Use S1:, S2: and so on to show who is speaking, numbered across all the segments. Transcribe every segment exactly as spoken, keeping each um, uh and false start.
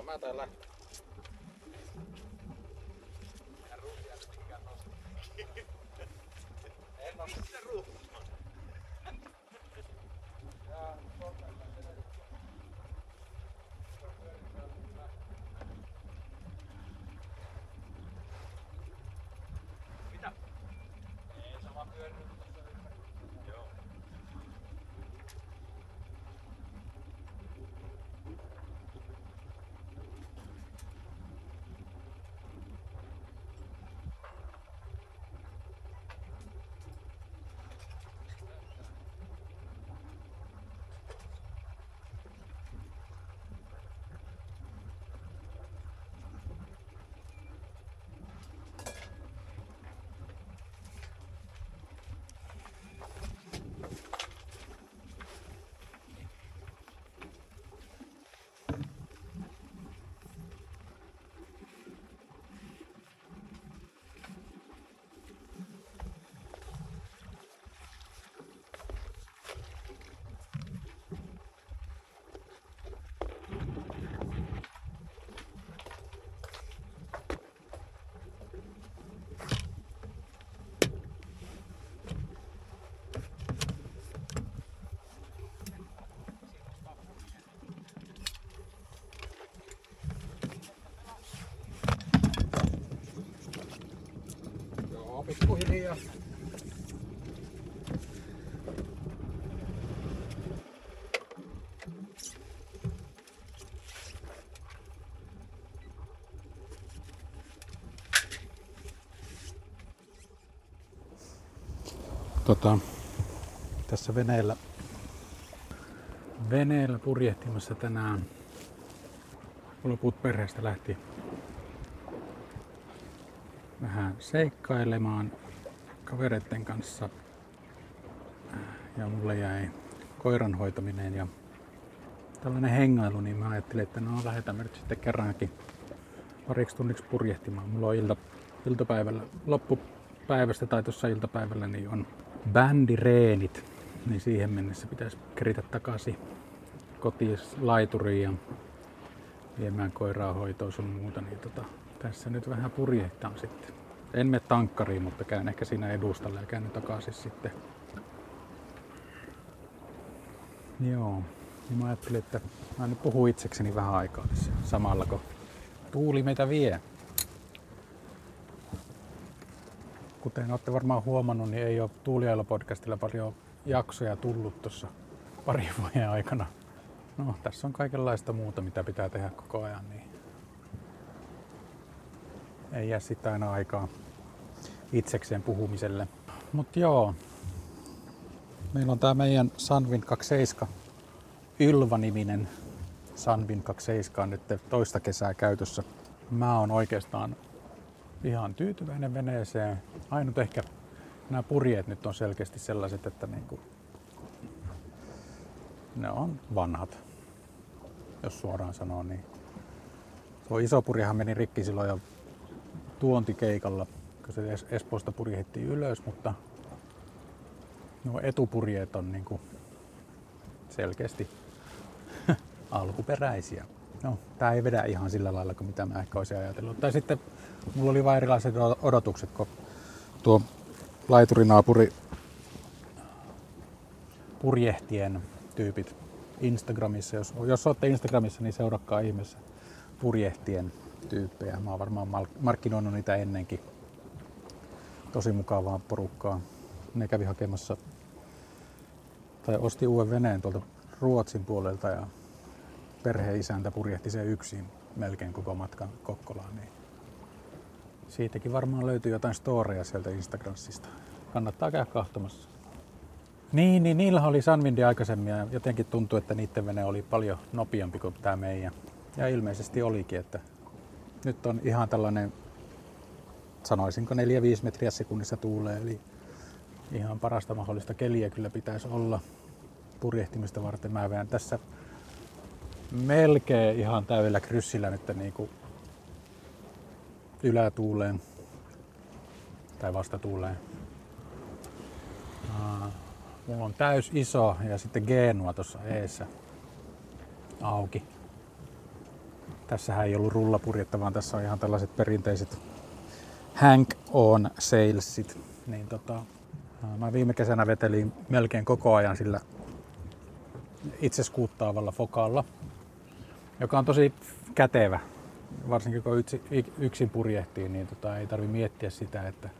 S1: mä täällä lähtee. En nosta sitä ruuhmaa. Mitä? Ei, se vaan pyörinyt tuossa ympäri. Joo. Pikkuhiljaa. Tota, tässä veneellä, veneellä purjehtimassa tänään. Loput perheestä lähti vähän seikkailemaan kavereiden kanssa ja mulle jäi koiran hoitaminen ja tällainen hengailu, niin mä ajattelin, että no lähdetään me nyt sitten kerrankin pariksi tunniksi purjehtimaan. Mulla on ilta, iltapäivällä, loppupäivästä tai tuossa iltapäivällä niin on bändireenit, niin siihen mennessä pitäisi keritä takaisin kotiin laituriin ja viemään koiraa hoitoon sun muuta, niin tota, tässä nyt vähän purjehtaan sitten. En mene tankkariin, mutta käyn ehkä siinä edustalla ja käyn takaisin sitten. Joo, niin mä ajattelin, että mä nyt puhun itsekseni vähän aikaa tässä samalla, kun tuuli meitä vie. Kuten olette varmaan huomannut, niin ei ole Tuuliailo-podcastilla paljon jaksoja tullut tuossa parin vuoden aikana. No, tässä on kaikenlaista muuta, mitä pitää tehdä koko ajan, niin ei jää sitten aina aikaa itsekseen puhumiselle. Mut joo, meillä on tää meidän Sunwind kaksikymmentäseitsemän Ylva-niminen Sunwind kaksikymmentäseitsemän on nyt toista kesää käytössä. Mä oon oikeastaan ihan tyytyväinen veneeseen. Ainut ehkä nämä purjeet nyt on selkeästi sellaiset, että niinku, ne on vanhat, jos suoraan sanoo. Niin. Tuo iso purjehan meni rikki silloin jo tuontikeikalla, kun se Espoosta purjehittiin ylös, mutta nuo etupurjeet on niinku selkeästi alkuperäisiä. No, tää ei vedä ihan sillä lailla kuin mitä mä ehkä olisin ajatellut. Tai sitten mulla oli vain erilaiset odotukset, kun tuo laiturinaapuri purjehtien tyypit Instagramissa. Jos, jos olette Instagramissa, niin seurakkaa ihmeessä purjehtien tyyppejä. Mä oon varmaan markkinoinut niitä ennenkin. Tosi mukavaa porukkaa. Ne kävi hakemassa tai osti uuden veneen tuolta Ruotsin puolelta ja perheisäntä purjehti sen yksin melkein koko matkan Kokkolaan. Niin siitäkin varmaan löytyy jotain storeja sieltä Instagramista. Kannattaa käydä kahtomassa. Niin, niin niillä oli Sunwindi aikaisemmin ja jotenkin tuntui, että niiden vene oli paljon nopeampi kuin tämä meidän. Ja ilmeisesti olikin, että nyt on ihan tällainen, sanoisinko neljä viisi metriä sekunnissa tuulee, eli ihan parasta mahdollista keliä kyllä pitäisi olla purjehtimista varten. Mä vedän tässä melkein ihan täydellä kryssillä nyt niin kuin ylätuuleen tai vastatuuleen. Mulla on täys iso ja sitten Genua tuossa eessä auki. Tässähän ei ollut rullapurjetta, vaan tässä on ihan tällaiset perinteiset hank-on salesit. Niin tota, mä viime kesänä vetelin melkein koko ajan sillä itse skuuttaavalla Focalla, joka on tosi kätevä. Varsinkin kun yksin purjehtii, niin tota, ei tarvi miettiä sitä, että,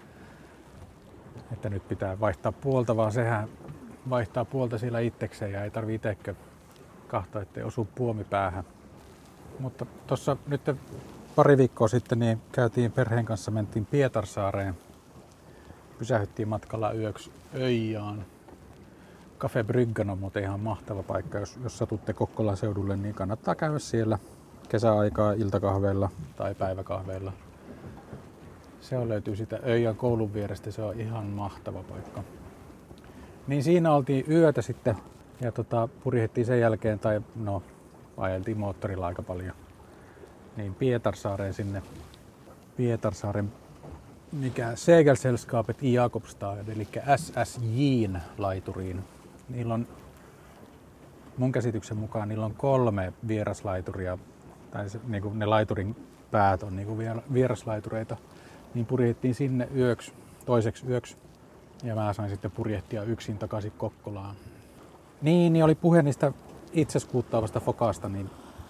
S1: että nyt pitää vaihtaa puolta, vaan sehän vaihtaa puolta siellä itsekseen ja ei tarvi itsekö kahtoa, ettei osu puomi päähän. Mutta tuossa nyt pari viikkoa sitten niin käytiin perheen kanssa, mentiin Pietarsaareen. Pysähyttiin matkalla yöksi Öijaan. Cafe Bryggen on muuten ihan mahtava paikka, jos, jos satutte Kokkolan seudulle, niin kannattaa käydä siellä kesäaikaa iltakahveilla tai päiväkahveilla. Se on, löytyy sitä Öijän koulun vierestä, se on ihan mahtava paikka. Niin siinä oltiin yötä sitten ja tota, purjehdittiin sen jälkeen, tai no ajeltiin moottorilla aika paljon. Niin Pietarsaareen sinne, Pietarsaaren mikä Segelsällskapet i Jakobstad, eli S S J:n laituriin. Niillä on, mun käsityksen mukaan niillä on kolme vieraslaituria, tai se, niin kuin ne laiturin päät on niin kuin vieraslaitureita, niin purjehdittiin sinne yöksi, toiseksi yöksi, ja mä sain sitten purjehtia yksin takaisin Kokkolaan. Niin, niin oli puhe niistä itse skuuttaavasta Focasta, niin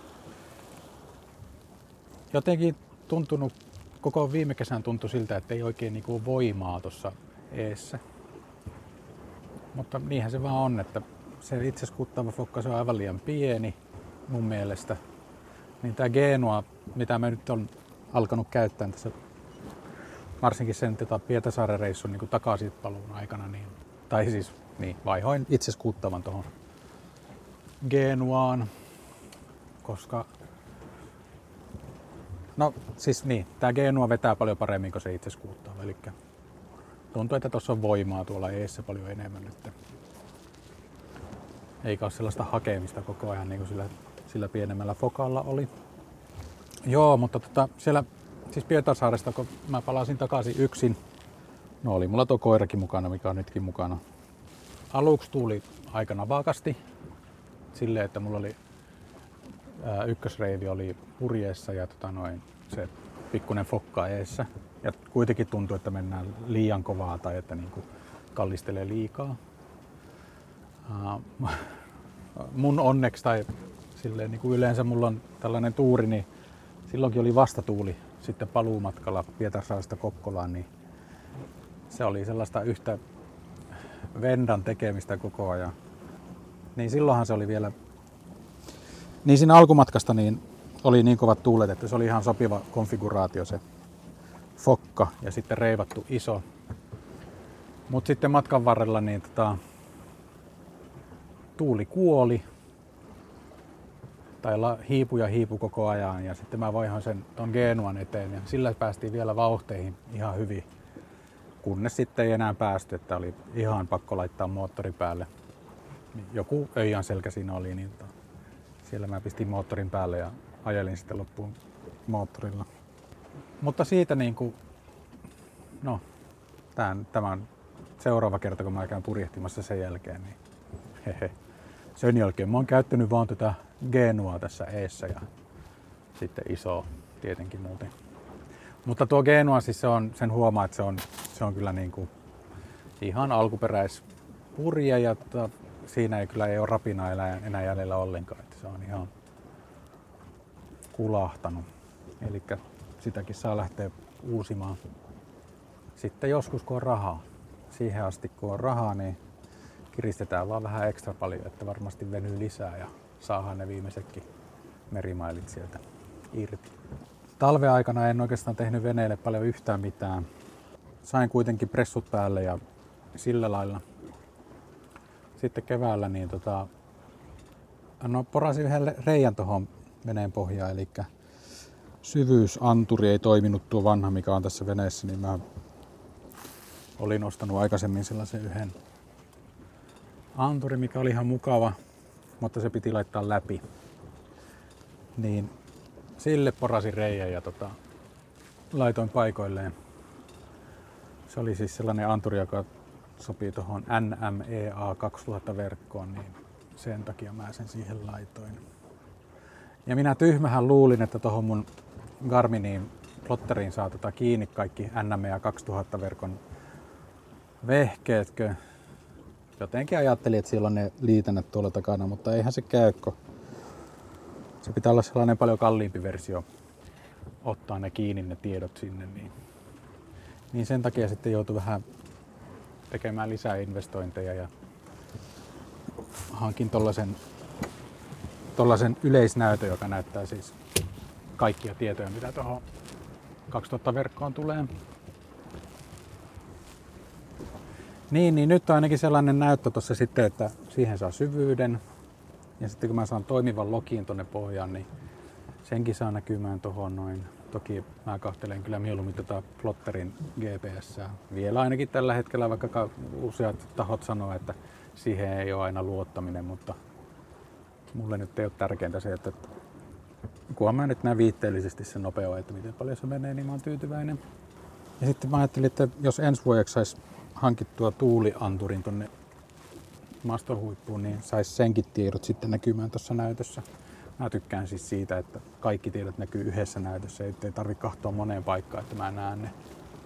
S1: jotenkin tuntunut, koko viime kesän tuntui siltä, että ei oikein niin kuin voimaa tuossa eessä. Mutta niinhän se vaan on, että se itse skuuttaava Foca, se on aivan liian pieni mun mielestä. Niin tää Genua, mitä mä nyt on alkanut käyttää tässä, varsinkin sen tota Pietarsaaren reissun niin kuin takaisin paluun aikana, niin, tai siis niin, vaihoin itse skuuttavan tuohon Genuaan, koska no siis niin, tää Genua vetää paljon paremmin kuin se itse skuuttaava, eli tuntuu, että tuossa on voimaa tuolla eessä paljon enemmän, että eikä ole sellaista hakemista koko ajan niin kuin sillä, sillä pienemmällä Focalla oli. Joo, mutta tota, siellä siis Pietarsaaresta, kun mä palasin takaisin yksin, no oli mulla tuo koirakin mukana, mikä on nytkin mukana. Aluksi tuuli aika navakasti, silleen, että mulla oli ää, ykkösreivi oli purjeessa ja tota noin, se pikkunen Focca eessä. Ja kuitenkin tuntuu, että mennään liian kovaa tai että niinku kallistelee liikaa. Ää, mun onneksi tai silleen niin kuin yleensä mulla on tällainen tuuri, niin silloinkin oli vastatuuli sitten paluumatkalla Pietarsaaresta Kokkolaan, niin se oli sellaista yhtä vendan tekemistä koko ajan. Niin silloinhan se oli vielä, niin siinä alkumatkasta niin oli niin kovat tuulet, että se oli ihan sopiva konfiguraatio se Focca ja sitten reivattu iso. Mut sitten matkan varrella niin tota, tuuli kuoli. Tai hiipu ja hiipu koko ajan ja sitten mä vaihoin sen ton Genuan eteen ja sillä päästiin vielä vauhteihin ihan hyvin. Kunnes sitten ei enää päästy, että oli ihan pakko laittaa moottori päälle. Joku Öijän selkä siinä oli, niin to, siellä mä pistin moottorin päälle ja ajelin sitten loppuun moottorilla. Mutta siitä niinku, no tämän, tämän seuraava kerta kun mä käyn purjehtimassa sen jälkeen, niin hehe. Sen jälkeen mä oon käyttänyt vaan tätä Genua tässä eessä ja sitten iso tietenkin muuten. Mutta tuo Genua siis se on, sen huomaa, että se on, se on kyllä niinku ihan alkuperäispurje ja tota, siinä ei kyllä ei ole rapinaa enää jäljellä ollenkaan, että se on ihan kulahtanut. Eli sitäkin saa lähteä uusimaan sitten joskus kun on rahaa. Siihen asti kun on rahaa, niin kiristetään vaan vähän ekstra paljon, että varmasti venyy lisää ja saadaan ne viimeisetkin merimailit sieltä irti. Talven aikana en oikeastaan tehnyt veneelle paljon yhtään mitään. Sain kuitenkin pressut päälle ja sillä lailla. Sitten keväällä niin tota, no, porasin yhden reijän tuohon veneen pohjaan, eli syvyysanturi ei toiminut tuo vanha, mikä on tässä veneessä, niin mä olin ostanut aikaisemmin sellaisen yhden anturi, mikä oli ihan mukava, mutta se piti laittaa läpi. Niin sille porasin reijän ja tota, laitoin paikoilleen. Se oli siis sellainen anturi, joka sopii tuohon N M E A kaksituhatta verkkoon, niin sen takia mä sen siihen laitoin. Ja minä tyhmähän luulin, että tuohon mun Garminiin plotteriin saa tota kiinni kaikki N M E A kaksituhatta verkon vehkeetkö. Jotenkin ajattelin, että siellä on ne liitännät tuolla takana, mutta eihän se käy, kun se pitää olla sellainen paljon kalliimpi versio ottaa ne kiinni ne tiedot sinne. Niin, niin sen takia sitten joutui vähän tekemään lisää investointeja ja hankin tollasen, tollasen yleisnäytön, joka näyttää siis kaikkia tietoja, mitä tuohon kaksituhatta verkkoon tulee. Niin, niin nyt on ainakin sellainen näyttö tuossa sitten, että siihen saa syvyyden. Ja sitten kun mä saan toimivan login tonne pohjaan, niin senkin saa näkymään tuohon noin. Toki mä kahtelen kyllä mieluummin tota plotterin G P S:ää. Vielä ainakin tällä hetkellä, vaikka useat tahot sanoo, että siihen ei ole aina luottaminen, mutta mulle nyt ei ole tärkeintä se, että kunhan mä nyt näen viitteellisesti sen nopeuden, että miten paljon se menee, niin mä oon tyytyväinen. Ja sitten mä ajattelin, että jos ensi vuodeksi sais hankittua tuulianturin tonne maston huippuun, niin sais senkin tiedot sitten näkymään tuossa näytössä. Mä tykkään siis siitä, että kaikki tiedot näkyy yhdessä näytössä, ettei tarvitse katsoa moneen paikkaan, että mä näen ne.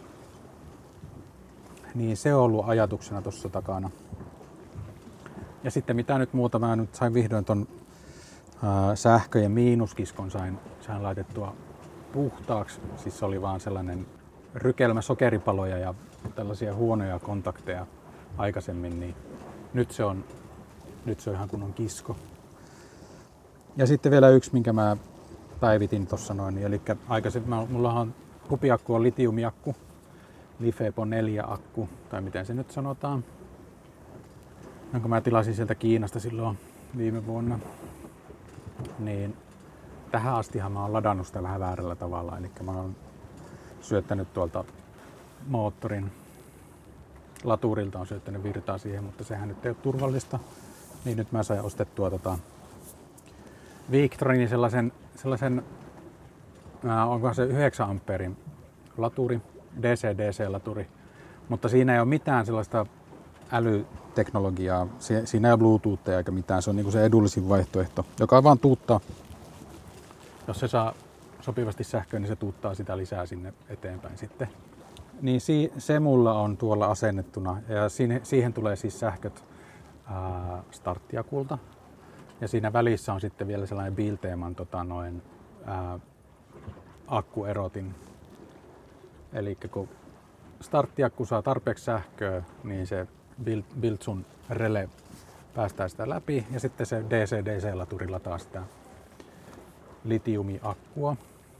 S1: Niin se on ollut ajatuksena tuossa takana. Ja sitten mitä nyt muuta, mä nyt sain vihdoin ton ää, sähkö- ja miinuskiskon sain, sain laitettua puhtaaksi. Siis se oli vaan sellainen rykelmä sokeripaloja ja tällaisia huonoja kontakteja aikaisemmin, niin nyt se on, nyt se on ihan kunnon kisko. Ja sitten vielä yksi, minkä mä päivitin tuossa noin, niin, eli aikaisemmin mulla on kupiakku on litiumiakku, Lifepo neljä akku, tai miten se nyt sanotaan, jonka mä tilasin sieltä Kiinasta silloin viime vuonna. Niin tähän astihan mä oon ladannut sitä vähän väärällä tavalla, eli mä oon syöttänyt tuolta moottorin laturilta on syöttänyt virtaa siihen, mutta sehän nyt ei ole turvallista. Niin nyt mä sain ostettua tota Victronin sellaisen, sellaisen äh, onkohan se yhdeksän ampeerin laturi, D C D C-laturi, mutta siinä ei ole mitään sellaista älyteknologiaa, si- siinä ei ole Bluetoothia eikä mitään, se on niinku se edullisin vaihtoehto, joka vaan tuuttaa, jos se saa sopivasti sähköä, niin se tuuttaa sitä lisää sinne eteenpäin sitten. Niin si- se mulla on tuolla asennettuna ja siihen, siihen tulee siis sähköt ää, starttiakulta. Ja siinä välissä on sitten vielä sellainen Bilteeman tota, noin, ää, akkuerotin. Eli kun starttiakku saa tarpeeksi sähköä, niin se Biltsun rele päästää sitä läpi ja sitten se D C D C-laturi lataa sitä litiumiakkua.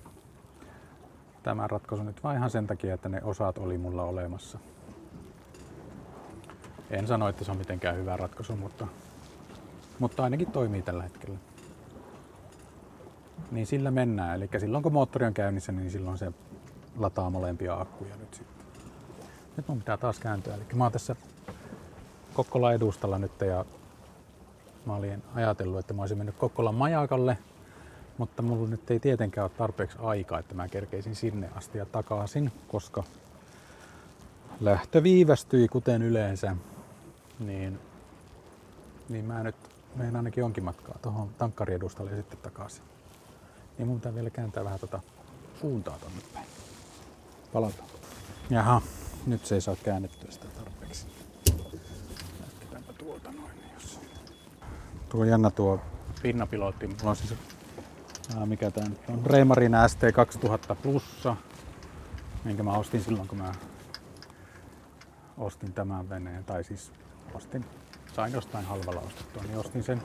S1: Tämä ratkaisu nyt vain ihan sen takia, että ne osat oli mulla olemassa. En sano, että se on mitenkään hyvä ratkaisu, mutta, mutta ainakin toimii tällä hetkellä. Niin sillä mennään. Eli silloin kun moottori on käynnissä, niin silloin se lataa molempia akkuja nyt sitten. Nyt mun pitää taas kääntyä. Eli mä oon tässä Kokkolan edustalla nyt ja mä olin ajatellut, että mä olisin mennyt Kokkolan majakalle. Mutta mulla nyt ei tietenkään ole tarpeeksi aikaa, että mä kerkeisin sinne asti ja takaisin, koska lähtö viivästyi kuten yleensä. Niin, niin mä nyt menen ainakin jonkin matkaa tuohon tankkariedustalle ja sitten takaisin. Niin mun pitää vielä kääntää vähän tota suuntaa tonne päin. Palataan. Jaha, nyt se ei saa käännettyä sitä tarpeeksi. Näytetäänpä tuolta noin. Jos... Tuo on jännä tuo pinnapilotti. Mulla on siis Ää, mikä tää nyt on? Reimarin S T kaksituhatta plussa, minkä mä ostin silloin, kun mä ostin tämän veneen. Tai siis ostin, sain jostain halvalla ostettua, niin ostin sen.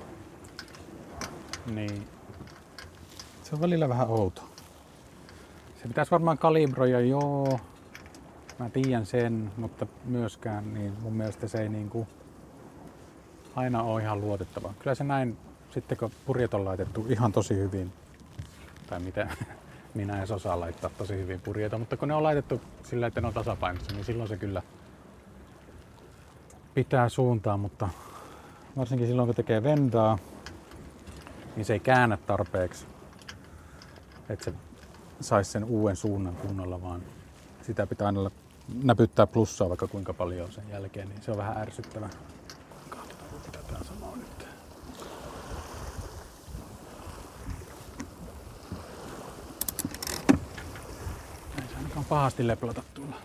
S1: Niin se on välillä vähän outo. Se pitäisi varmaan kalibroida, joo. Mä tiedän sen, mutta myöskään niin mun mielestä se ei niinku aina ole ihan luotettava. Kyllä se näin, sitten kun purjet on laitettu ihan tosi hyvin, tai mitä minä en osaa laittaa tosi hyvin purjeita, mutta kun ne on laitettu sillä, että ne on tasapainossa, niin silloin se kyllä pitää suuntaa, mutta varsinkin silloin kun tekee vendaa, niin se ei käännä tarpeeksi, että se saisi sen uuden suunnan kunnolla, vaan sitä pitää aina näpyttää plussaa vaikka kuinka paljon sen jälkeen, niin se on vähän ärsyttävää. Katsotaan, mitä tää sanoo nyt. on pahasti leplata tulla.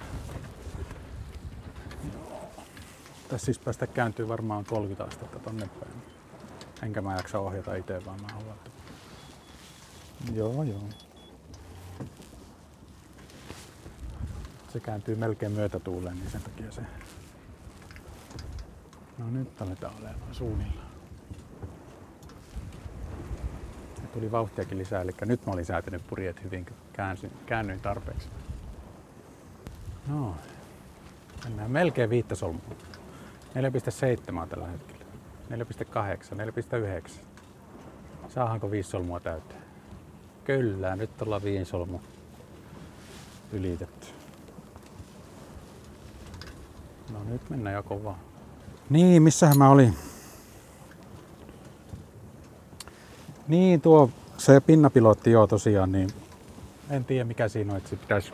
S1: Tässä siis päästä kääntyy varmaan kolmekymmentä astetta tonne päin. Enkä mä jaksa ohjata itse, vaan mä huolta. Joo, joo. Se kääntyy melkein myötätuuleen, niin sen takia se... No nyt aletaan olemaan suunnillaan. Ja tuli vauhtiakin lisää, eli nyt mä olin säätänyt purjeet hyvin, kun käänsyin, käännyin tarpeeksi. No, mennään melkein viittä solmua. neljä pilkku seitsemän tällä hetkellä. neljä pilkku kahdeksan, neljä pilkku yhdeksän. Saahanko viisi solmua täyteen? Kyllä, nyt ollaan viiden solmu ylitetty. No nyt mennään jo kovaa. Niin, missähän mä olin? Niin, tuo se pinnapilotti joo tosiaan, niin en tiedä mikä siinä on, että sitä pitäisi,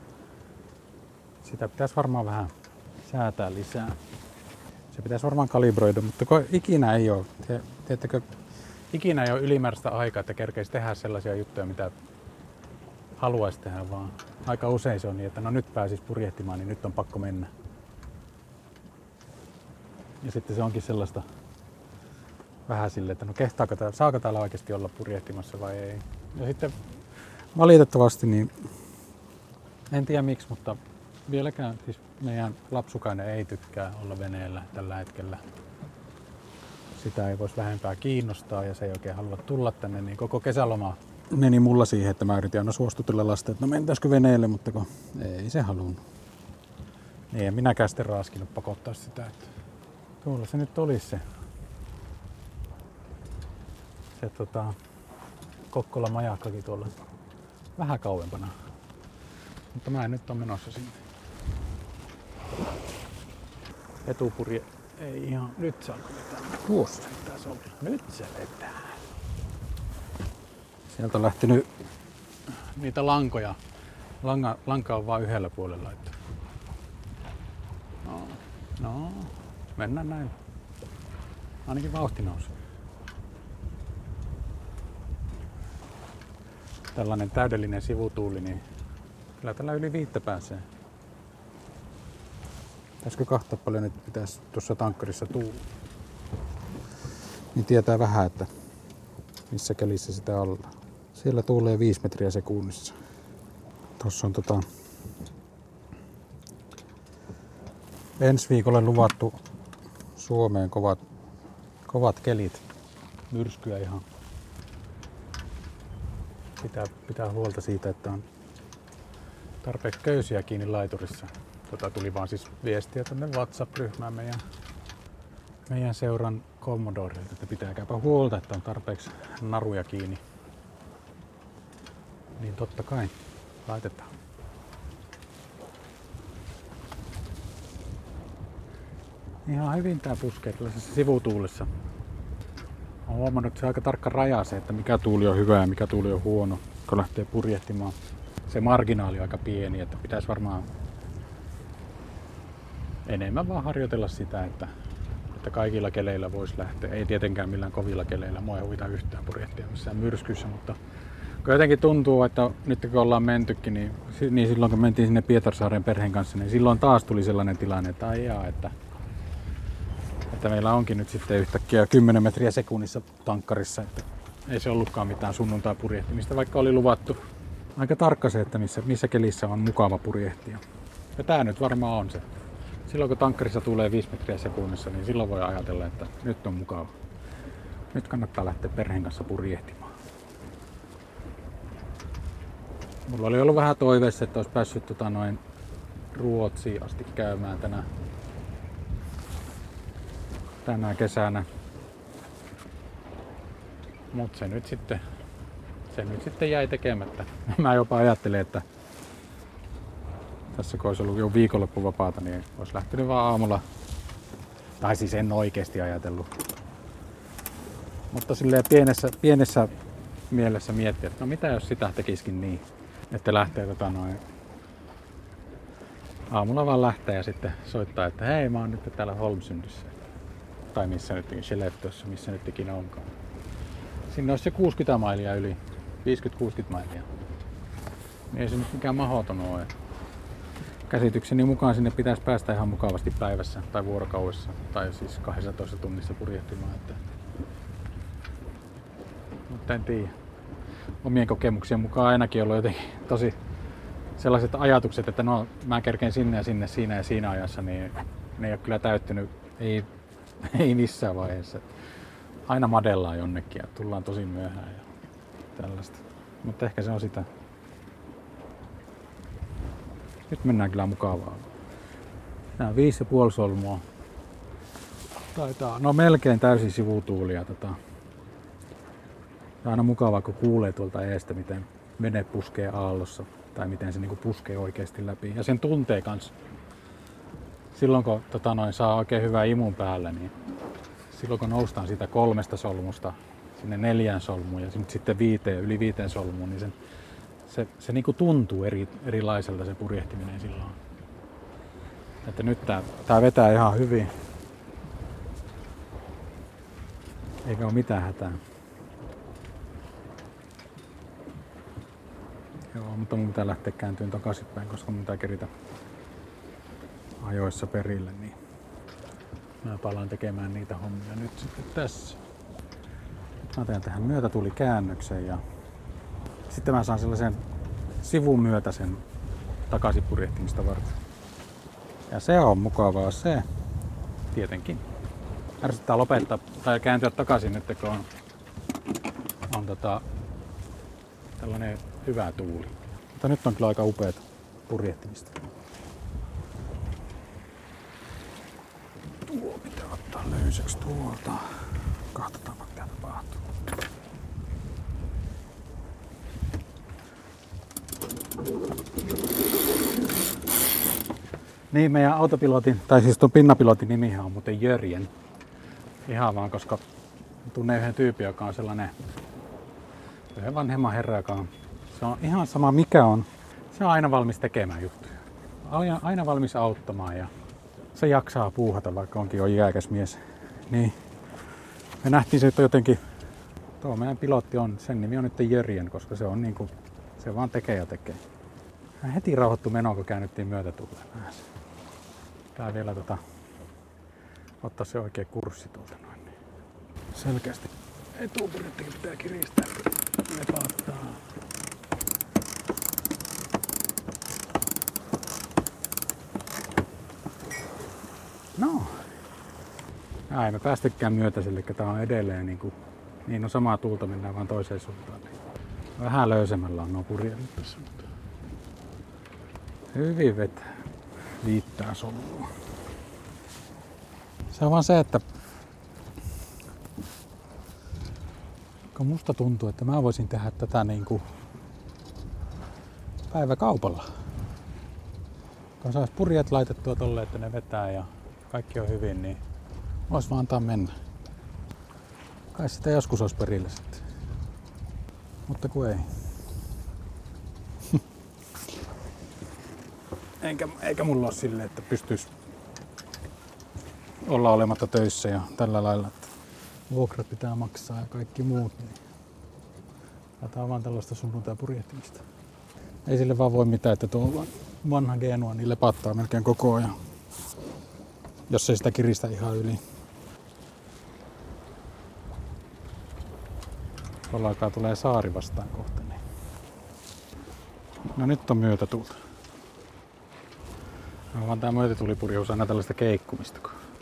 S1: sitä pitäisi varmaan vähän säätää lisää. Se pitäisi varmaan kalibroida, mutta ikinä ei ole, tiedättekö, ikinä ei ole ylimääräistä aikaa, että kerkeisi tehdä sellaisia juttuja, mitä haluaisi tehdä, vaan aika usein se on niin, että no nyt pääsis purjehtimaan, niin nyt on pakko mennä. Ja sitten se onkin sellaista vähän silleen, että no kehtaako täällä, saako täällä oikeasti olla purjehtimassa vai ei. Ja sitten valitettavasti, niin en tiedä miksi, mutta vieläkään siis meidän lapsukainen ei tykkää olla veneellä tällä hetkellä. Sitä ei voisi vähempää kiinnostaa ja se ei oikein halua tulla tänne, niin koko kesäloma meni mulla siihen, että mä yritin aina suostutella lasta, että no mentäisikö veneelle, mutta kun ei se halunnut. Niin en minäkään sitten raaskinut pakottaa sitä, että tuolla se nyt olisi se, se tota, Kokkolan majakkakin tuolla vähän kauempana. Mutta mä en nyt ole menossa sinne. Etupurje ei ihan, nyt se alkoi vetää. Tuossa pitäisi olla. Nyt se vetää. Sieltä on lähtenyt niitä lankoja. Langa, lanka on vaan yhdellä puolella. Että... No, no, mennään näin. Ainakin vauhti nousee. Tällainen täydellinen sivutuuli, niin kyllä tällä yli viittä pääsee. Pitäisikö kahta paljon nyt pitäisi tuossa tankkarissa tuulla? Niin tietää vähän, että missä kelissä sitä ollaan. Siellä tuulee viisi metriä sekunnissa. Tuossa on tota... ensi viikolle luvattu Suomeen kovat, kovat kelit. Myrskyä ihan. Pitää, pitää huolta siitä, että on tarpeeksi köysiä kiinni laiturissa. Tota tuli vaan siis viestiä tänne WhatsApp-ryhmään meidän, meidän seuran Commodoreilta, että pitääkääpä huolta, että on tarpeeksi naruja kiinni. Niin totta kai laitetaan. Ihan hyvin tää puskee tällaisessa sivutuulessa. Olen huomannut, että se on aika tarkka raja se, että mikä tuuli on hyvä ja mikä tuuli on huono, kun lähtee purjehtimaan. Se marginaali on aika pieni, että pitäisi varmaan enemmän vaan harjoitella sitä, että, että kaikilla keleillä voisi lähteä. Ei tietenkään millään kovilla keleillä, mua ei huvita yhtään purjehtia missään myrskyssä, mutta kun jotenkin tuntuu, että nyt kun ollaan mentykin, niin, niin silloin kun mentiin sinne Pietarsaaren perheen kanssa, niin silloin taas tuli sellainen tilanne, että aijaa, että että meillä onkin nyt sitten yhtäkkiä kymmenen metriä sekunnissa tankkarissa, että ei se ollutkaan mitään sunnuntai-purjehtimista, vaikka oli luvattu aika tarkka se, että missä, missä kelissä on mukava purjehtia. Ja tää nyt varmaan on se. Silloin kun tankkarissa tulee viisi metriä sekunnissa, niin silloin voi ajatella, että nyt on mukava. Nyt kannattaa lähteä perheen kanssa purjehtimaan. Mulla oli ollut vähän toiveessa, että olisi päässyt tota noin Ruotsiin asti käymään tänä tänä kesänä. Mut se nyt sitten se nyt sitten jäi tekemättä. Mä jopa ajattelin, että tässä kun olisi ollut jo viikonloppuvapaata, niin olisi lähtenyt vaan aamulla. Tai siis en oikeesti ajatellut. Mutta silleen pienessä, pienessä mielessä miettiä, että no mitä jos sitä tekisikin niin, että lähtee tota noin aamulla vaan lähtee ja sitten soittaa, että hei mä oon nyt täällä Holmsundyssä. Tai missä nyt, Skellefteåssa, missä nyt ikinä onkaan. Sinne olisi se kuusikymmentä mailia yli, viisikymmentä kuusikymmentä mailia. Ei se nyt mikään mahdoton ole. käsitykseni mukaan sinne pitäisi päästä ihan mukavasti päivässä tai vuorokaudessa tai siis kaksitoista tunnissa purjehtimaan. Että... Mutta en tiedä. Omien kokemuksien mukaan ainakin ollut jotenkin tosi sellaiset ajatukset, että no mä kerkeen sinne ja sinne siinä ja siinä ajassa, niin ne ei ole kyllä täyttynyt, ei, ei missään vaiheessa. Aina madellaan jonnekin ja tullaan tosi myöhään ja tällaista. Mutta ehkä se on sitä. Nyt mennään kyllä mukavaa. Nää on viisi ja puoli solmua. Taitaa, no melkein täysin sivutuulia. Tota. On aina mukavaa, kun kuulee tuolta eestä, miten vene puskee aallossa. Tai miten se niinku puskee oikeasti läpi. Ja sen tuntee kans. Silloin kun tota noin, saa oikein hyvää imun päälle, niin silloin kun noustaan siitä kolmesta solmusta sinne neljään solmuun ja sitten viiteen, yli viiteen solmuun, niin sen, se, se niinku tuntuu eri, erilaiselta se purjehtiminen silloin. Että nyt tää, tää vetää ihan hyvin. Eikä oo mitään hätää. Joo, mutta mun pitää lähteä kääntyyn takaisinpäin, koska mun pitää keritä ajoissa perille, niin mä palaan tekemään niitä hommia nyt sitten tässä. Mä teen tähän myötätuulikäännöksen ja sitten mä saan sellaisen sivumyötäisen takaisin purjehtimista varten. Ja se on mukavaa se, tietenkin. Ärsyttää lopettaa tai kääntyä takaisin nyt, kun on, on tota, tällainen hyvä tuuli. Mutta nyt on kyllä aika upeata purjehtimista. Tuo pitää ottaa löysäksi tuolta. Katsotaan mitä tapahtuu. Niin, meidän autopilotin, tai siis tuon pinnapilotin nimihän on muuten Jörjen. Ihan vaan, koska tunnen yhden tyypin, joka on sellainen yhden vanhemman herra, joka on, se on ihan sama mikä on. Se on aina valmis tekemään juttuja. Aina valmis auttamaan ja se jaksaa puuhata, vaikka onkin jo iäkäs mies. Niin me nähtiin se, että jotenkin tuo meidän pilotti on, sen nimi on nyt Jörjen, koska se on niinku, se vaan tekee ja tekee. Hän heti rauhoittu menoon, kun käännyttiin myötätuuleen. Tää vielä tota, ottaa se oikea kurssi tuolta noin. Selkeästi etupurjettikin pitää kiristää, kun lepattaa. No. Ai, me päästikään myötäiselle, eli tää on edelleen niinku, niin on samaa tuulta, mennään vaan toiseen suuntaan. Vähän löysemmällä on nuo purjelit tässä, mutta hyvin vetää. Viittää solua. Se on vaan se, että kun musta tuntuu, että mä voisin tehdä tätä niinku päiväkaupalla. Kun sais purjet laitettua tolle, että ne vetää ja kaikki on hyvin, niin vois vaan antaa mennä. Kai sitä joskus olisi perillä sitten. Mutta kun ei. Eikä, eikä mulla ole silleen, että pystyisi olla olematta töissä ja tällä lailla, että vuokrat pitää maksaa ja kaikki muut. Niin tämä on vaan tällaista sunnuntai-purjehtimista. Ei sille vaan voi mitään, että tuo vanha Genua niin lepattaa melkein koko ajan. Jos ei sitä kiristä ihan yli. Tuolla aikaa tulee saari vastaan kohta. Niin. No nyt on myötätuulta. No, vaan tää myötätuulipurjeus aina tällaista keikkumista.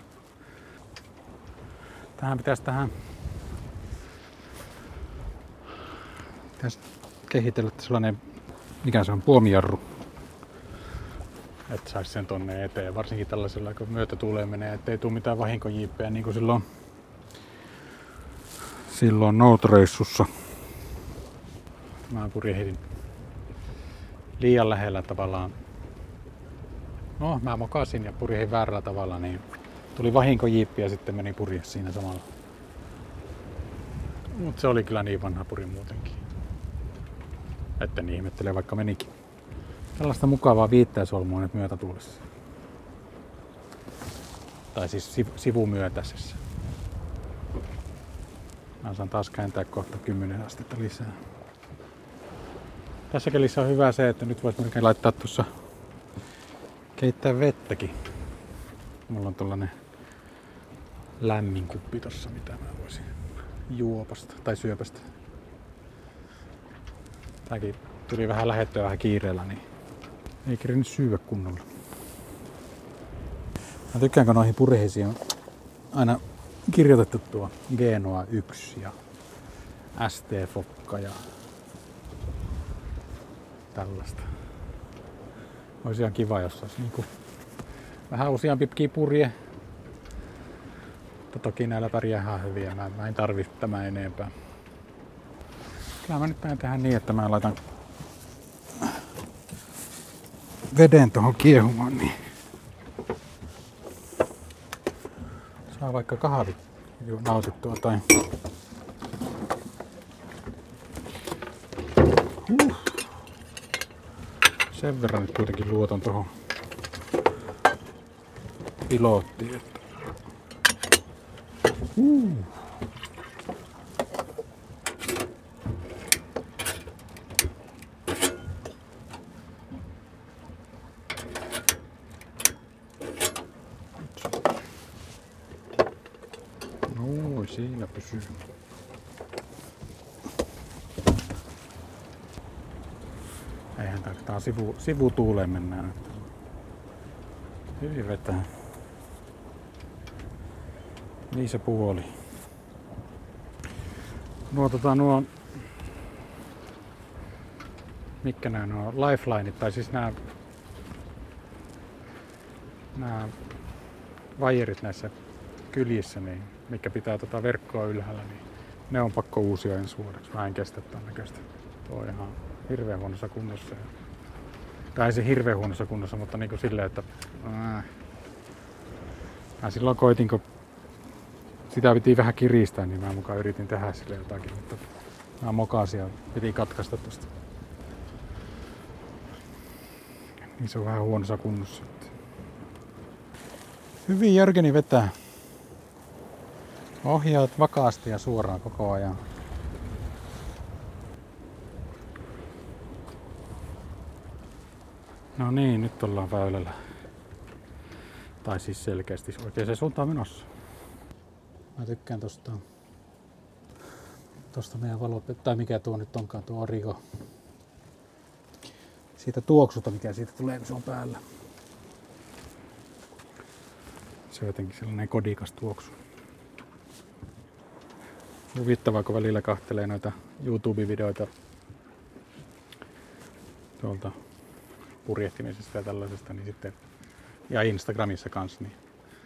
S1: Tähän pitäisi tähän pitäisi kehitellä sellainen, mikä se on, puomijarru. Että saisi sen tonne eteen. Varsinkin tällaisella, kun myötätuuleen menee, ettei tule mitään vahinkojiippejä niin kuin silloin, silloin noutreissussa. Mä purjehdin liian lähellä tavallaan. No, mä mokasin ja purjehdin väärällä tavalla, niin tuli vahinkojiippi ja sitten meni purje siinä samalla. Mut se oli kyllä niin vanha puri muutenkin. Etten ihmettele, vaikka menikin. Tällaista mukavaa viittäisolmua nyt myötätuulessa. Tai siis siv- sivumyötäisessä. Mä saan taas kääntää kohta kymmenen astetta lisää. Tässä kelissä on hyvä se, että nyt vois melkein laittaa tuossa keittää vettäkin. Mulla on tollanen lämmin kuppi tossa, mitä mä voisin juopasta tai syöpästä. Tääkin tuli vähän lähettyä vähän kiireellä, niin ei kerinyt syödä kunnolla. Mä tykkään, kun noihin purjeisiin on aina kirjoitettu tuo Genoa yksi ja S T-fokka ja tällaista. Olisi ihan kiva, jos olisi niinku vähän useampi purje. Mutta toki näillä pärjää ihan hyviä. Mä, mä en tarvitse tämän enempää. Kyllä mä nyt päin tehdä niin, että mä laitan veden tuohon kiehumaan, niin saa vaikka kahvit nautittua tai huh. Sen verran nyt kuitenkin luotan tuohon pilottiin, että uh. Noin, siinä pysyy. Eihän tää sivu, sivutuuleen mennään. Hyvin vetää. Niin se puoli. Nuo tota nuo... Mitkä nää nuo lifelineit, tai siis nää... Nää vajerit näissä kyljissä, niin, mikä pitää tota verkkoa ylhäällä, niin ne on pakko uusia ensi vuodeksi. Mä en kestä tämän näköistä. Tuo on ihan hirveän huonossa kunnossa. Tai ei se hirveän huonossa kunnossa, mutta niin kuin silleen, että ää, mä silloin koitin, kun sitä piti vähän kiristää, niin mä mukaan yritin tehdä sille jotakin, mutta mä mokasin ja piti katkaista tosta. Niin se on vähän huonossa kunnossa. Hyvin Jörgeni vetää. Ohjaat vakaasti ja suoraan koko ajan. No niin, nyt ollaan väylällä. Tai siis selkeästi oikeaan suuntaan menossa. Mä tykkään tosta, tosta meidän valopet, tai mikä tuo nyt onkaan, tuo Origo. Siitä tuoksuta, mikä siitä tulee, kun se on päällä. Se on jotenkin sellainen kodikas tuoksu. Huvittavaa, kun välillä kahtelee noita YouTube-videoita tuolta purjehtimisesta ja tällaisesta, niin sitten, ja Instagramissa kanssa, niin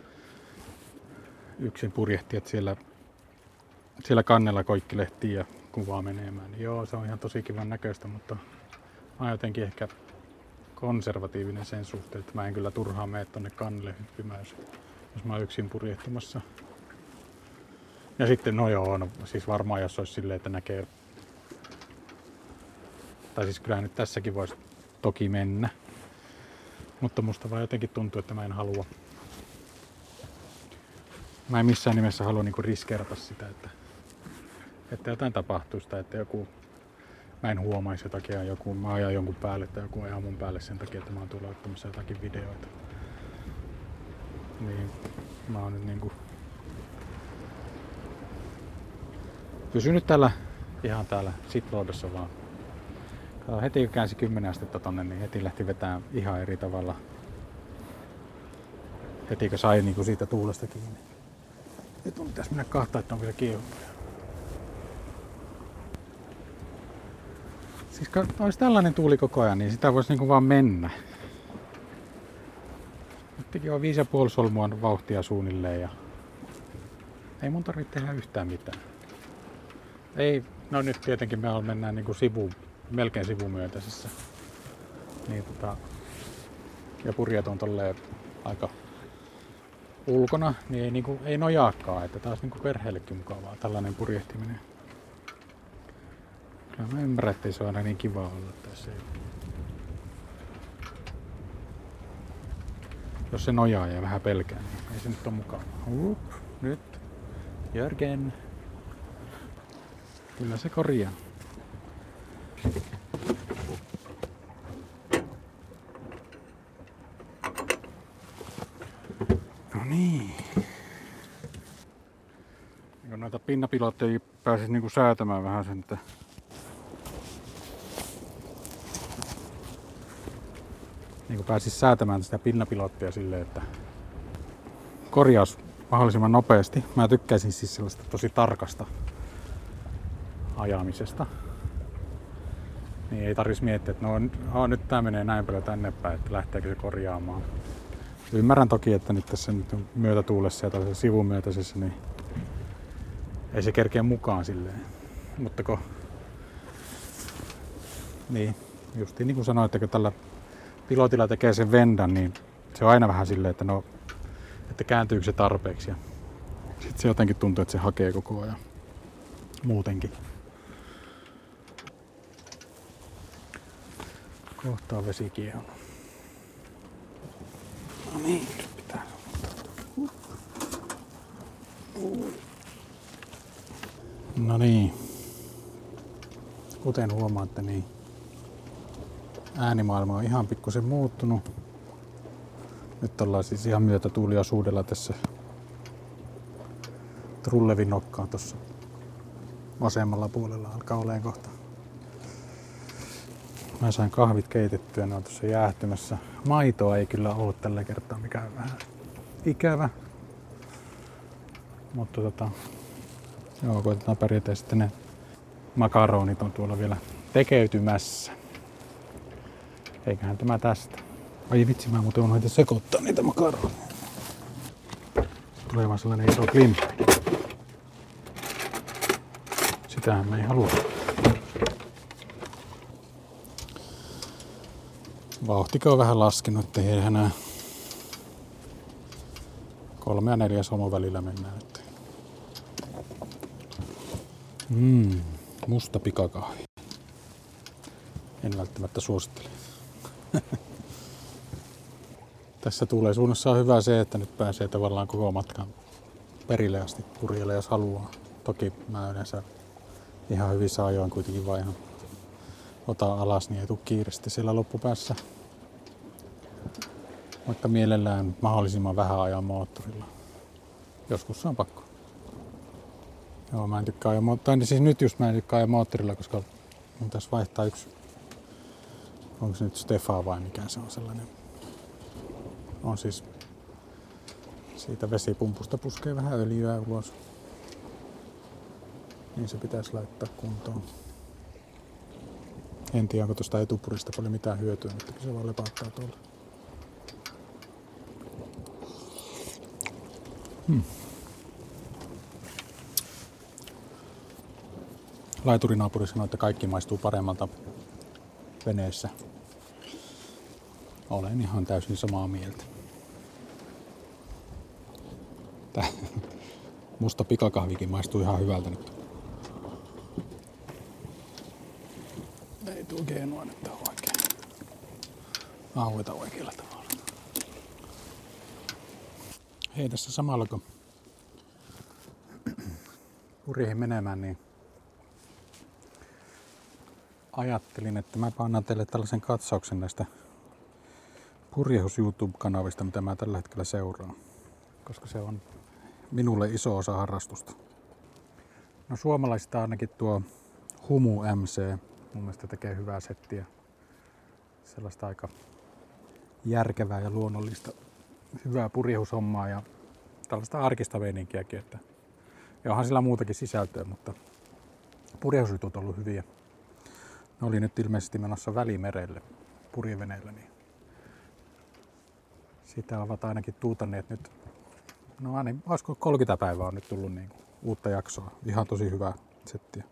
S1: yksin purjehtijat siellä, siellä kannella koikkilehtii ja kuvaa menemään. Niin joo, se on ihan tosi kivan näköistä, mutta mä oon jotenkin ehkä konservatiivinen sen suhteen, että mä en kyllä turhaan mene tonne kannelle hyppimään, jos, jos mä oon yksin purjehtimassa. Ja sitten, no joo, no, siis varmaan jos olisi silleen, että näkee, tai siis kyllä nyt tässäkin voisi toki mennä, mutta musta vaan jotenkin tuntuu, että mä en halua, mä en missään nimessä halua niinku riskeerata sitä, että, että jotain tapahtuisi tai että joku, mä en huomaisi jotakin ja joku, mä ajan jonkun päälle tai joku ajaa mun päälle sen takia, että mä oon tuolla ottamassa jotakin videoita. Niin mä oon nyt niinku pysynyt täällä, ihan täällä sit-loadossa vaan. Kato, heti kun käänsi kymmenen astetta tonne, niin heti lähti vetää ihan eri tavalla. Heti kun sai niinku siitä tuulesta kiinni. Nyt on pitäis mennä kahtaa, että on vielä kiehunut. Siis kun olisi tällainen tuuli koko ajan, niin sitä voisi niinku vaan mennä. Nytkin on viisi ja puoli solmua vauhtia suunnilleen ja ei mun tarvitse tehdä yhtään mitään. Ei, no nyt tietenkin me mennään niinku sivu, melkein sivumyöntäisessä. Niin tota, ja purjeet on tolleen aika ulkona, niin ei, niinku, ei nojaakaan, että taas niinku perheellekin mukavaa tällainen purjehtiminen. Kyllä mä ymmärrän, ettei se ole aina niin kiva olla tässä. Jos se nojaa ja vähän pelkää, niin ei se nyt ole mukavaa. Up, nyt. Jörgen. Kyllä se korjaa. niin. Niin noita pinnapilotteja pääsis niinku säätämään vähän sen, että niinku pääsis säätämään sitä pinnapilottia silleen, että korjaus mahdollisimman nopeasti. Mä tykkäisin siis sellaista tosi tarkasta ajamisesta. Niin ei tarvitsisi miettiä, että no, oh, nyt tää menee näin paljon tänne päin, että lähteekö se korjaamaan. Ymmärrän toki, että nyt tässä nyt myötätuulessa ja tällaisessa sivumyötäisessä, niin ei se kerkeä mukaan silleen. Mutta kun, niin, justiin niin kuin sanoit, että kun tällä pilotilla tekee sen vendan, niin se on aina vähän silleen, että no, että kääntyykö se tarpeeksi. Ja sitten se jotenkin tuntuu, että se hakee koko ajan muutenkin. Kohta on vesi kiehunut. No niin, nyt pitää. No niin. Kuten huomaatte, niin äänimaailma on ihan pikkusen muuttunut. Nyt ollaan siis ihan myötätuuliosuudella tässä Trullevin nokkaa tuossa vasemmalla puolella alkaa olemaan kohta. Mä sain kahvit keitettyä, ne on tuossa jäähtymässä. Maitoa ei kyllä ole tällä kertaa, mikä on vähän ikävä. Mutta tota, joo, koitetaan pärjätä. Sitten ne makaronit on tuolla vielä tekeytymässä. Eiköhän tämä tästä. Ai vitsi, mä muuten unohdin sekoittaa niitä makaroneja. Tulee vaan sellainen iso klimppi. Sitähän me ei halua. Vauhtiko on vähän laskenut, ettei enää kolme ja neljä solmun välillä mennään nyt. Mmm, musta pikakahvi. En välttämättä suosittele. Tässä tulee suunnassa on hyvä se, että nyt pääsee tavallaan koko matkan perille asti Purjeelle, jos haluaa. Toki mä yleensä ihan hyvissä ajoin kuitenkin vaan ihan otan alas, niin ei tule kiireesti siellä loppupäässä. Vaikka mielellään mahdollisimman vähän ajaa moottorilla. Joskus se on pakko. Joo, mä en tykkää ajaa moottorilla. Tai siis nyt just mä en tykkää ajaa moottorilla, koska mun tässä vaihtaa yksi. Onko se nyt Stefa vai mikä se on sellainen? On siis siitä vesipumpusta puskee vähän öljyä ulos. Niin se pitäisi laittaa kuntoon. En tiedä, onko tuosta etupurista paljon mitään hyötyä, mutta se vaan lepauttaa tuolla. Hmm. Laiturinaapuri sanoi, että kaikki maistuu paremmalta veneessä. Olen ihan täysin samaa mieltä. Tää musta pikakahvikin maistuu ihan hyvältä nyt. Ei tuo geenua nyt oikein. Aueta oikealla tavalla. Hei, tässä samalla kun Purjeihin menemään, niin ajattelin, että mä annan teille tällaisen katsauksen näistä Purjehus YouTube-kanavista, mitä mä tällä hetkellä seuraan. Koska se on minulle iso osa harrastusta. No suomalaisista ainakin tuo Humu M C mun mielestä tekee hyvää settiä. Sellaista aika järkevää ja luonnollista hyvää purjehushommaa ja tällaista arkista meininkiäkin. Että ja onhan sillä muutakin sisältöä, mutta purjehusjutut on ollut hyviä. Ne oli nyt ilmeisesti menossa Välimerelle purjeveneellä, niin sitä ovat ainakin tuutanneet nyt. No aina, olisiko kolmekymmentä päivää on nyt tullut niin kuin uutta jaksoa. Ihan tosi hyvää settiä.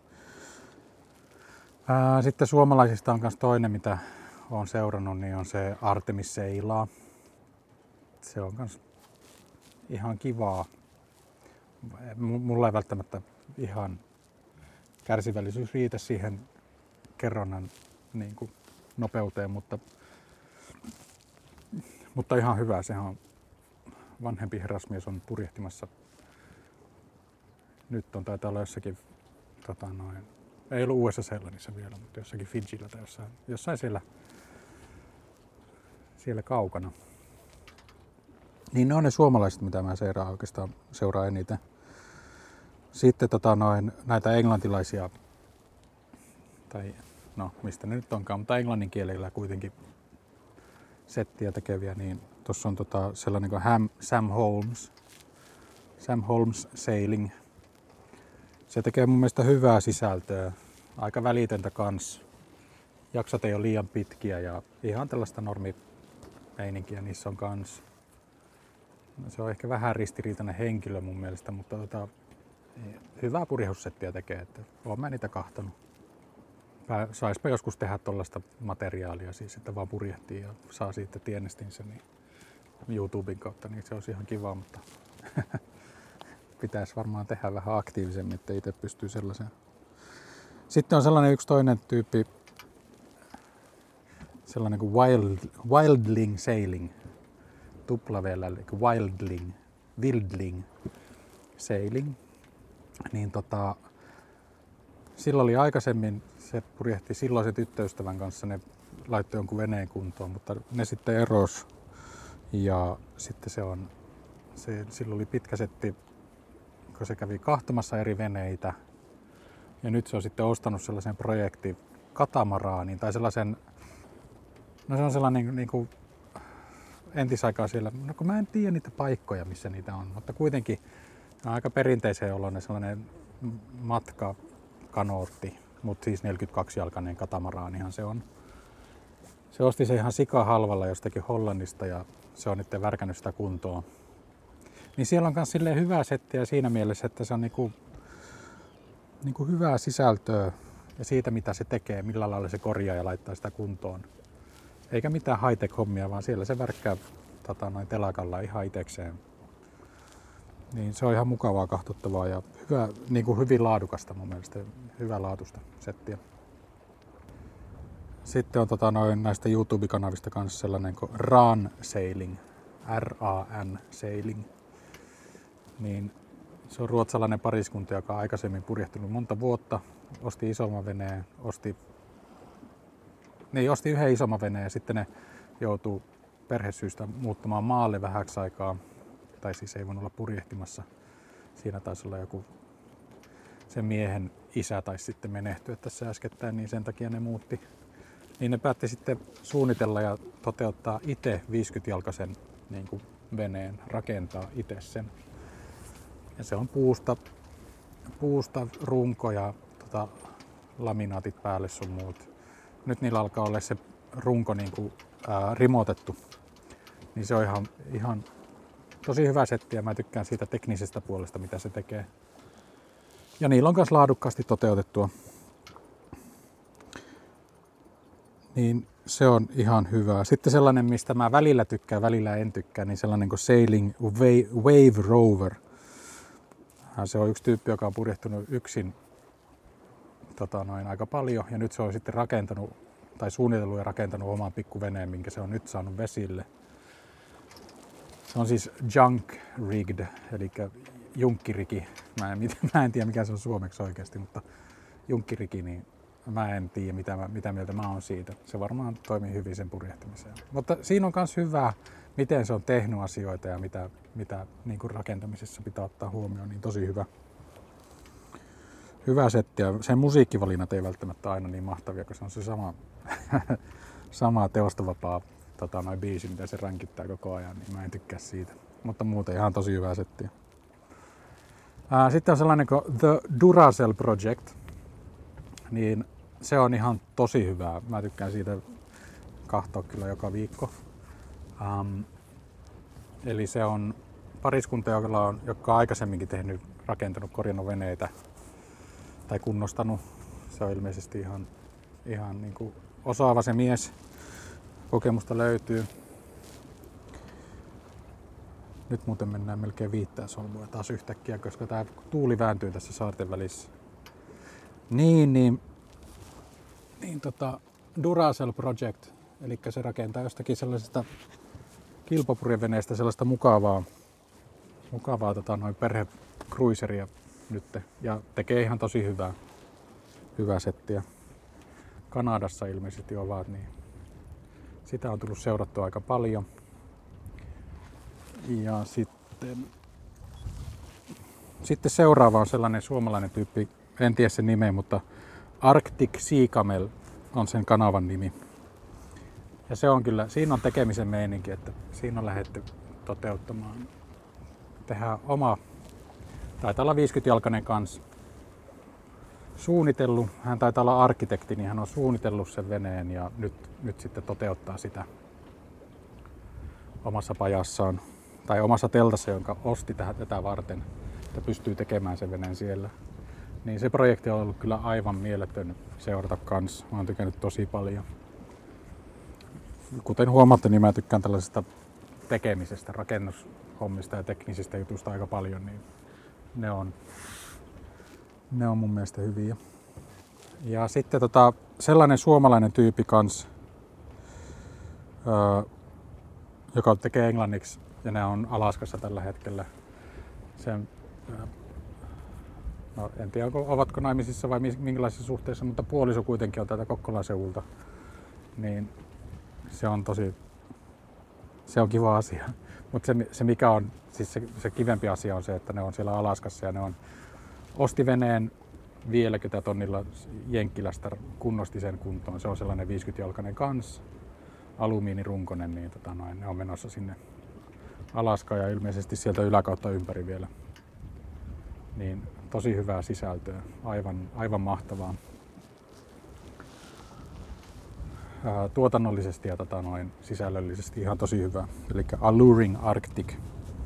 S1: Ää, sitten suomalaisista on myös toinen, mitä olen seurannut, niin on se Artemis seilaa. Se on myös ihan kivaa. Mulla ei välttämättä ihan kärsivällisyys riitä siihen kerronnan niin kuin nopeuteen, mutta, mutta ihan hyvä. Sehän on vanhempi herrasmies on purjehtimassa. Nyt on taitaa olla jossakin, tota noin, ei ollut Uudessa-Seelannissa vielä, mutta jossakin Fidjillä tai jossain, jossain siellä, siellä kaukana. Niin ne on ne suomalaiset, mitä mä seuraan oikeastaan seuraan eniten. Sitten tota noin, näitä englantilaisia, tai no mistä ne nyt onkaan, mutta englannin kielellä kuitenkin settiä tekeviä, niin tuossa on tota sellainen kuin Ham, Sam Holmes. Sam Holmes Sailing. Se tekee mun mielestä hyvää sisältöä, aika välitöntä kans. Jaksot ei ole liian pitkiä ja ihan tällaista normimeininkiä niissä on kans. Se on ehkä vähän ristiriitainen henkilö mun mielestä, mutta tota, hyvää purjehussettiä tekee, että oon mä niitä kahtonut. Saispa joskus tehdä tollaista materiaalia, siis että vaan purjehtii ja saa siitä tienestinsä niin YouTuben kautta, niin se olisi ihan kiva, mutta pitäisi varmaan tehdä vähän aktiivisemmin, että itse pystyy sellaiseen. Sitten on sellainen yksi toinen tyyppi, sellainen kuin wild, Wildling Sailing, tuplaveellä, eli Wildling, Wildling Sailing. Niin tota, silloin oli aikaisemmin, se purjehti silloisen tyttöystävän kanssa, ne laittoi jonkun veneen kuntoon, mutta ne sitten eros. Ja sitten se on, se, silloin oli pitkä setti, kun se kävi kahtomassa eri veneitä. Ja nyt se on sitten ostanut sellaisen projekti katamaraanin tai sellaisen, no se on sellainen niin kuin entisaikaa siellä, no kun mä en tiedä niitä paikkoja, missä niitä on, mutta kuitenkin on aika perinteiseen oloinen sellainen matkakanootti, mutta siis neljäkymmentäkaksi-jalkainen katamaraanihan se on. Se osti se ihan sikahalvalla jostakin Hollannista ja se on nyt värkännyt sitä kuntoon. Niin siellä on myös silleen hyvää settiä siinä mielessä, että se on niinku, niinku hyvää sisältöä ja siitä mitä se tekee, millä lailla se korjaa ja laittaa sitä kuntoon. Eikä mitään high-tech hommia, vaan siellä se värkkää tota, noin telakalla ihan itekseen. Niin se on ihan mukavaa katsottavaa ja hyvä, niinku hyvin laadukasta mun mielestä, hyvää laatusta settiä. Sitten on tota, noin näistä YouTube-kanavista kanssa sellainen kuin Ran Sailing, R A N Sailing. Niin se on ruotsalainen pariskunta, joka on aikaisemmin purjehtunut monta vuotta. Osti isomman veneen, osti, niin, osti yhden isomman veneen ja sitten ne joutuu perhesyistä muuttamaan maalle vähäksi aikaa. Tai siis ei voinut olla purjehtimassa. Siinä taisi olla joku sen miehen isä taisi sitten menehtyä tässä äskettäin, niin sen takia ne muutti. Niin ne päätti sitten suunnitella ja toteuttaa itse viisikymmentä-jalkaisen niin kuin veneen, rakentaa itse sen. Ja se on puusta, puusta runko ja tota, laminaatit päälle sun muut. Nyt niillä alkaa olla se runko niin kuin, ää, rimotettu. Niin se on ihan, ihan tosi hyvä setti ja mä tykkään siitä teknisestä puolesta, mitä se tekee. Ja niillä on myös laadukkaasti toteutettua. Niin se on ihan hyvä. Sitten sellainen, mistä mä välillä tykkään, välillä en tykkää, niin sellainen kuin Sailing Wave Rover. Se on yksi tyyppi, joka on purjehtunut yksin tota noin, aika paljon ja nyt se on sitten rakentanut tai suunnitellut ja rakentanut oman pikkuveneen, minkä se on nyt saanut vesille. Se on siis junk rigged, eli junkkiriki. Mä en, mä en tiedä mikä se on suomeksi oikeasti, mutta junkkiriki, niin mä en tiedä mitä, mitä mieltä mä oon siitä. Se varmaan toimii hyvin sen purjehtimiseen. Mutta siinä on myös hyvää, miten se on tehnyt asioita ja mitä, mitä niin kuin rakentamisessa pitää ottaa huomioon, niin tosi hyvä. Hyvä setti ja sen musiikkivalinnat ei välttämättä aina niin mahtavia, koska se on se sama, sama teostovapaa tota, noin biisi, mitä se ränkittää koko ajan, niin mä en tykkää siitä. Mutta muuten ihan tosi hyvää settiä. Ää, sitten on sellainen kuin The Duracell Project, niin se on ihan tosi hyvää. Mä tykkään siitä kahtoa kyllä joka viikko. Um, eli se on pariskunta, joka on, joka on aikaisemminkin tehnyt, rakentanut, korjannut veneitä tai kunnostanut. Se on ilmeisesti ihan, ihan niin kuin osaava se mies. Kokemusta löytyy. Nyt muuten mennään melkein viittää solmua taas yhtäkkiä, koska tää tuuli vääntyy tässä saarten välissä. Niin, niin, niin tota, Duracell Project, eli se rakentaa jostakin sellaisesta kilpapurjeveneestä sellaista mukavaa, mukavaa tota, noin perhekruiseria nyt ja tekee ihan tosi hyvää, hyvää settiä. Kanadassa ilmeisesti ovat, niin sitä on tullut seurattua aika paljon. Ja sitten, sitten seuraava on sellainen suomalainen tyyppi, en tiedä sen nimeä, mutta Arctic Sea Camel on sen kanavan nimi. Ja se on kyllä, siinä on tekemisen meininki, että siinä on lähdetty toteuttamaan. Tehdään oma, taitaa olla viisikymmentä-jalkainen kans suunnitellut. Hän taitaa olla arkkitehti, niin hän on suunnitellut sen veneen ja nyt, nyt sitten toteuttaa sitä omassa pajassaan tai omassa teltassa, jonka osti tähän tätä varten, että pystyy tekemään sen veneen siellä. Niin se projekti on ollut kyllä aivan mieletön seurata kanssa. Mä oon tykännyt tosi paljon. Kuten huomaatte, niin mä tykkään tällaisesta tekemisestä, rakennushommista ja teknisistä jutusta aika paljon, niin ne on, ne on mun mielestä hyviä. Ja sitten tota, sellainen suomalainen tyyppi kans, öö, joka tekee englanniksi ja ne on Alaskassa tällä hetkellä. Sen, öö, no, en tiedä, ovatko naimisissa vai minkälaisissa suhteissa, mutta puoliso kuitenkin on täältä Kokkolan seudulta. Niin se on tosi, se on kiva asia. Mutta se, se mikä on, siis se, se kivempi asia on se, että ne on siellä Alaskassa ja ne on osti veneen viidelläkymmenellä tonnilla Jenkkilästä, kunnosti sen kuntoon. Se on sellainen viisikymmentä-jalkainen kans, alumiinirunkonen, niin tota noin, ne on menossa sinne Alaskaan ja ilmeisesti sieltä yläkautta ympäri vielä. Niin tosi hyvää sisältöä, aivan, aivan mahtavaa. Ää, tuotannollisesti ja tota noin, sisällöllisesti ihan tosi hyvä. Eli Alluring Arctic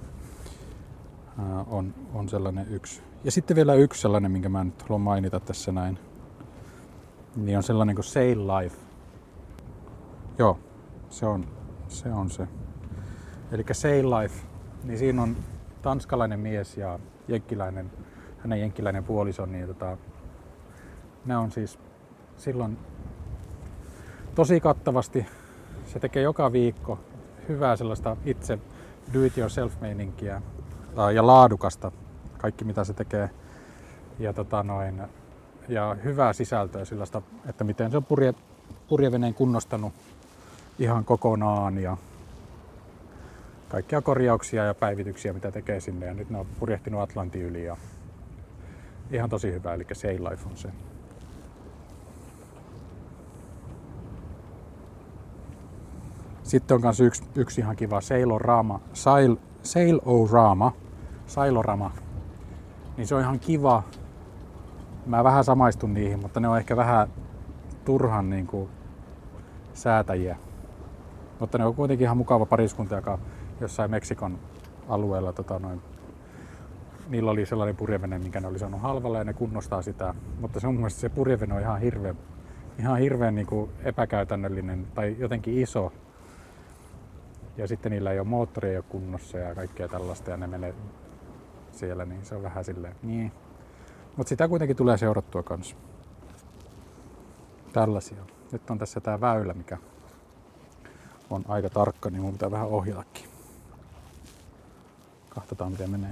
S1: ää, on, on sellainen yksi. Ja sitten vielä yksi sellainen, minkä mä nyt haluan mainita tässä näin, niin on sellainen kuin Sail Life. Joo, se on se. On se. Eli Sail Life, niin siinä on tanskalainen mies ja jenkkiläinen, hänen jenkkiläinen puoliso, niin tota, ne on siis silloin tosi kattavasti. Se tekee joka viikko hyvää sellaista itse do-it-yourself-meininkiä ja laadukasta, kaikki mitä se tekee. Ja, tota noin, ja hyvää sisältöä sellaista, että miten se on purje, purjeveneen kunnostanut ihan kokonaan ja kaikkia korjauksia ja päivityksiä mitä tekee sinne. Ja nyt ne on purjehtinut Atlantin yli ja ihan tosi hyvä, eli Sail Life on se. Sitten on myös yksi, yksi ihan kiva Sailorama, Sail, Sailorama, Sailorama, niin se on ihan kiva. Mä vähän samaistun niihin, mutta ne on ehkä vähän turhan niin kuin säätäjiä. Mutta ne on kuitenkin ihan mukava pariskunta, joka jossain Meksikon alueella, tota noin, niillä oli sellainen purjevene, minkä ne oli saanut halvalla ja ne kunnostaa sitä. Mutta se on mun mielestä se purjevene on ihan hirveän, ihan hirveän niin kuin epäkäytännöllinen tai jotenkin iso. Ja sitten niillä ei ole moottori, ei ole kunnossa ja kaikkea tällaista ja ne menee siellä, niin se on vähän silleen niin. Mutta sitä kuitenkin tulee seurattua kanssa. Tällaisia. Nyt on tässä tää väylä, mikä on aika tarkka, niin mun pitää vähän ohjatakin. Katsotaan miten menee.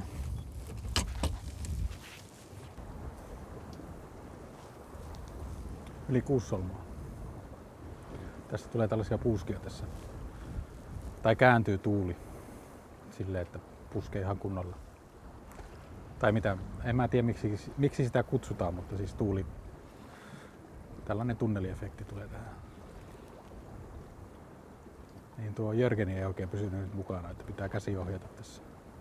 S1: Yli kuusi solmua. Tässä tulee tällaisia puuskia tässä. Tai kääntyy tuuli silleen, että puskee ihan kunnolla. Tai mitä, en mä tiedä miksi, miksi sitä kutsutaan, mutta siis tuuli, tällainen tunneliefekti tulee tähän. Niin tuo Jörgeni ei oikein pysynyt nyt mukana, että pitää käsi ohjata tässä.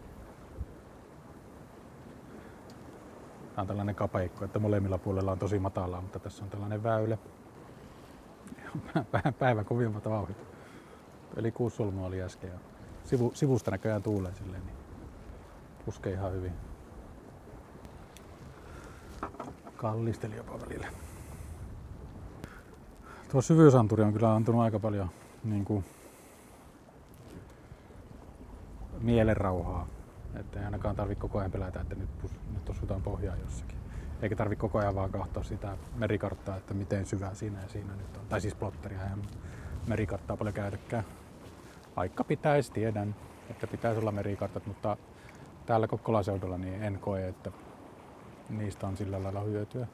S1: Tämä on tällainen kapeikko, että molemmilla puolella on tosi matalaa, mutta tässä on tällainen väylä. Päivän kovimmat vauhdit. Eli kuusi solmua oli äsken ja sivu, sivusta näköjään tuulee silleen, niin puskee ihan hyvin. Kallisteli jopa välillä. Tuo syvyysanturi on kyllä antanut aika paljon niin kuin mielenrauhaa. Että ei ainakaan tarvitse koko ajan pelätä, että nyt, nyt osutaan pohjaan jossakin. Eikä tarvitse koko ajan vaan katsoa sitä merikarttaa, että miten syvää siinä ja siinä nyt on. Tai siis plotteria ja merikarttaa paljon käytäkään. Vaikka pitäisi, tiedän, että pitäisi olla merikartat, mutta täällä Kokkolan seudulla niin en koe, että niistä on sillä lailla hyötyä.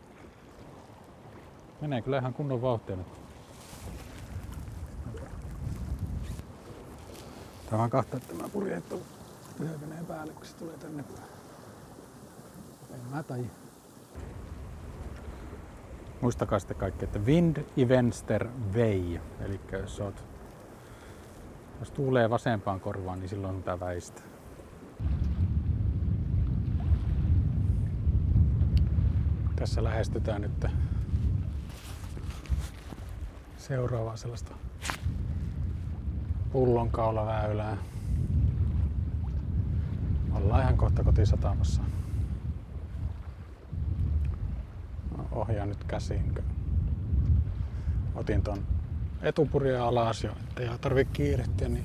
S1: Menee kyllä ihan kunnon vauhtia nyt. Pitää vaan katsoa, että mä purjehtuu yhden veneen päälle, kun se tulee tänne. En mä taji. Muistakaa sitten kaikki, että Wind i vänster väg. Eli jos, oot, jos tuulee vasempaan korvaan, niin silloin on tää väistä. Tässä lähestytään nyt seuraavaa sellaista pullonkaulaväylää. Ollaan ihan kohta kotisatamassa. Ohjaan nyt käsiin. Otin ton etupurjea alas jo, ettei tarvi kiirehtiä, niin,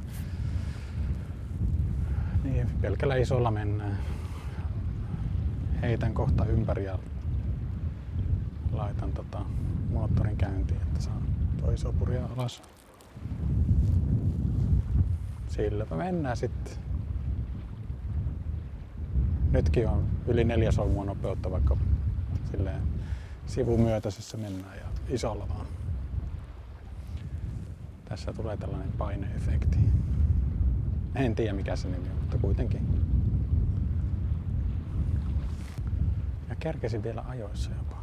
S1: niin pelkällä isolla mennään. Heitän kohta ympäri ja laitan tota moottorin käyntiin, että saa tuo iso purje alas. Silläpä mennään sitten. Nytkin on yli neljä solmua nopeutta, vaikka silleen sivumyötäisessä mennään ja isolla vaan. Tässä tulee tällainen paineefekti. En tiedä mikä se nimi on, mutta kuitenkin. Ja kerkesin vielä ajoissa jopa.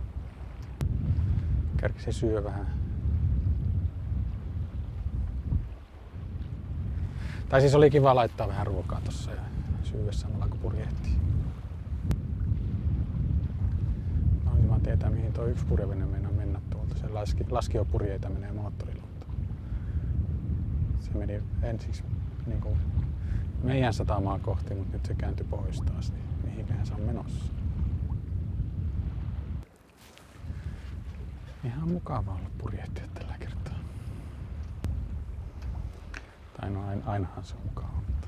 S1: Kerkesin syö vähän. Tai siis oli kiva laittaa vähän ruokaa tossa ja syödä samalla kun purjehtii. Mä olisin vaan tietää mihin tuo yksi purjevene meinaa mennä tuolta. Se laski, laskiopurjeita menee moottorilla. Se meni ensiksi niin kuin meidän satamaa kohti, mutta nyt se kääntyi pois taas. Niin mihinkähän se on menossa? Ihan mukava olla purjehtia tällä kertaa. Tai no ainahan se on mukava.